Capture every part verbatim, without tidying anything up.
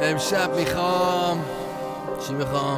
امشب میخوام چی میخوام؟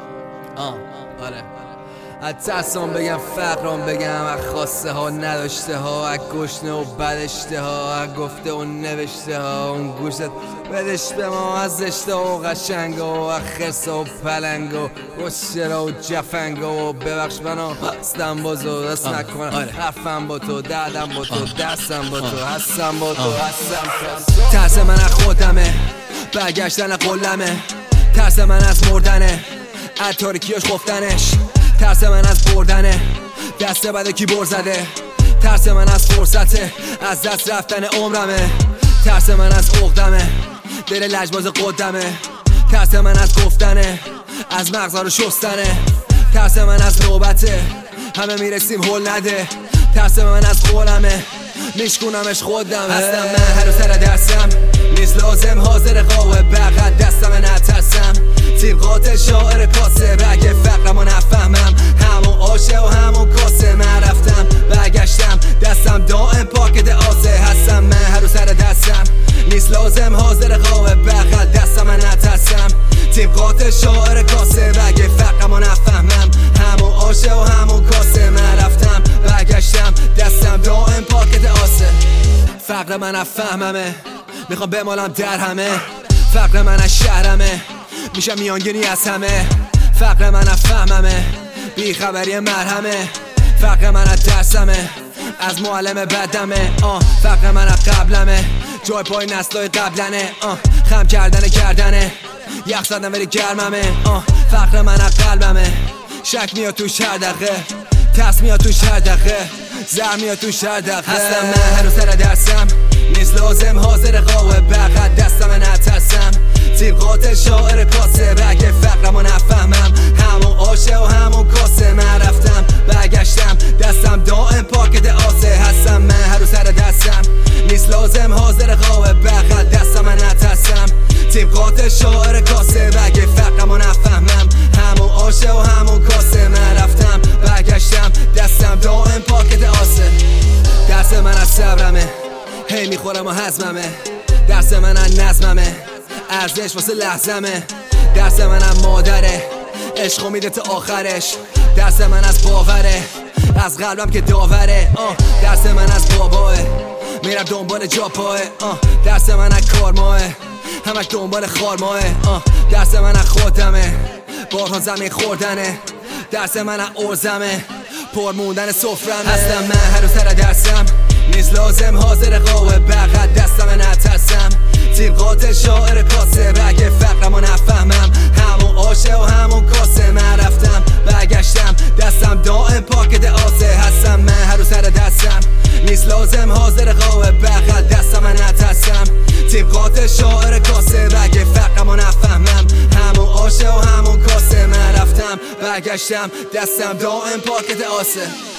آه آره از ترسام بگم فقرام بگم از خواسته ها نداشته ها از گشنه و بدشته ها از گفته و نوشته ها اون گوشت بدش به ما از زشته و قشنگ و از خرس و پلنگ و گشترا و جفنگ و ببخش منو هستم بازو دست نکنم حرفم با تو دردم با تو دستم با تو هستم با تو هستم ترس من از خودمه برگشتن قلمه ترس من از مردنه از تاریکیاش خفتنش ترس من از بردنه دست بده کی بر زده ترس من از فرصته از دست رفتن عمرمه ترس من از عقدمه دل لجباز قدمه ترس من از گفتنه از مغزا رو شستنه ترس من از نوبته همه میرسیم هل نده ترس من از قولمه میشکونمش خودمه هستم من هر سر دستم نیست لازم حاضر قوه بقید دستم نترسم تیم قاتل شاعر کاسه بگه فقرمو نفهمم همون آشه و همون کاسه من رفتم برگشتم دستم دائم پاکت آسه هستم من هر سر دستم نیست لازم حاضر قوه بقید دستم نترسم تیم قاتل شاعر کاسه بگه فقرمو نفهمم همون آشه و همون کاسه من رفتم برگشتم دستم دائم پاکت آسه فقر من افهممه میخوام بمالم در همه فقر من از شهرمه میشم میانگینی از همه فقر من افهممه بیخبری مرهمه فقر من از درسمه از معلم بدمه آه فقر من از قبلمه جای پای نسلای قبلنه آه خم کردن کردنه یخ زدن ولی گرممه آه فقر من از قلبمه شک میاد توش هر دقیقه ترس میاد توش هر دقیقه زر میاد توش هر دقیقه هستم من هر سر درسم نیست لازم حاضر قوه بقید دستم نترسم تیم قاتل شاعر کاسه بگه فقرمو نفهمم همون آشه و همون کاسه من رفتم برگشتم دستم دائم پاکت آسه هستم من هر سر دستم نیست لازم حاضر قوه بقید دستم نترسم تیم قاتل شاعر کاسه بگه فقرمو نفهمم همون آشه و همون کاسه من رفتم برگشتم دستم دائم پاکت آسه درس من از صبرمه هی میخورم و هضممه درس من از نظممه ارزش واسه لحظمه درس من از مادره عشقو میده تا آخرش درس من از باوره از قلبم که داوره آه درس من از باباه میرم دنبال جا پاه آه درس من از کارماه همش دنبال خارماه آه درس من از خودمه بارها زمین خوردنه درس من از ارزمه پر موندن سفرمه هستم من هر سر درسم نیست لازم حاضر قوه بقید دستم نترسم تیم قاتل شاعر کاسه بگه فقرمو نفهمم همون آشه و همون کاسه من رفتم برگشتم دستم دائم پاکت آسه هستم من هر سر دستم نیست لازم حاضر قوه بقید دستم نترسم تیم قاتل شاعر کاسه بگه فقرمو نفهمم همون آشه و همون کاسه من رفتم برگشتم دستم دائم پاکت آسه